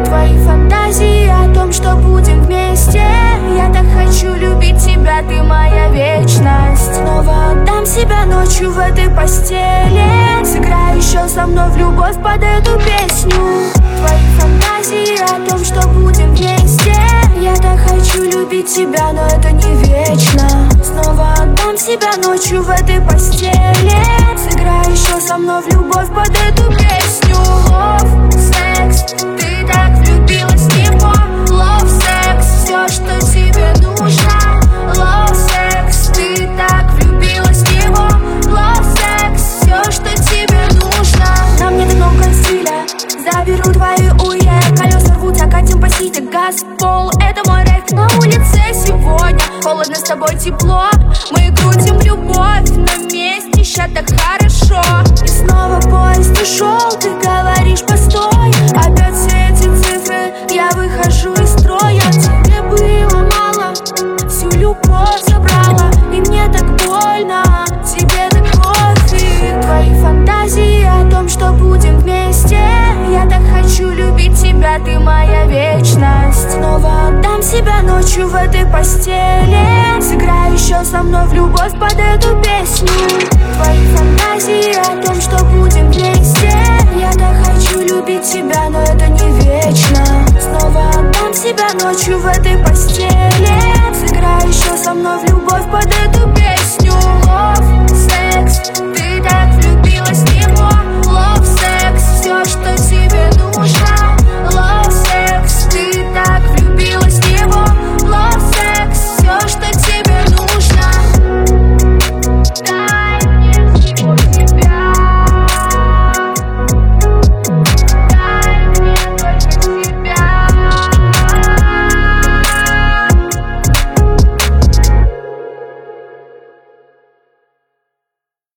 Твои фантазии о том, что будем вместе. Я так хочу любить тебя, ты моя вечность. Снова отдам себя ночью в этой постели. Сыграй еще со мной в любовь под эту песню. Твои фантазии о том, что будем вместе. Я так хочу любить тебя, но это не вечно. Снова отдам себя ночью в этой постели. Сыграй еще со мной в любовь под эту песню. Love, секс, ты так влюбилась в него. Love, секс, все, что тебе нужно. Love, секс, ты так влюбилась в него. Love, секс, все, что тебе нужно. Нам нет много стиля, заберу твои уе. Колеса рвутся, катим по сити, газ, пол. Это мой рейв на улице сегодня. Холодно, с тобой тепло. Мы крутим любовь на месте, ща так хорошо. И снова поезд ушел, ты говоришь постой. Опять все эти цифры, я выхожу из строя. Тебе было мало, всю любовь забрала. И мне так больно, тебе так кофе. Твои фантазии о том, что будем вместе. Я так хочу любить тебя, ты моя вечность. Снова отдам себя ночью в этой постели. Сыграй еще со мной в любовь под эту песню. Твои фантазии о том, что будем вместе. Я так хочу любить тебя, но это не вечно. Снова отдам себя ночью в этой постели. Сыграй еще со мной в любовь под эту песню. Love,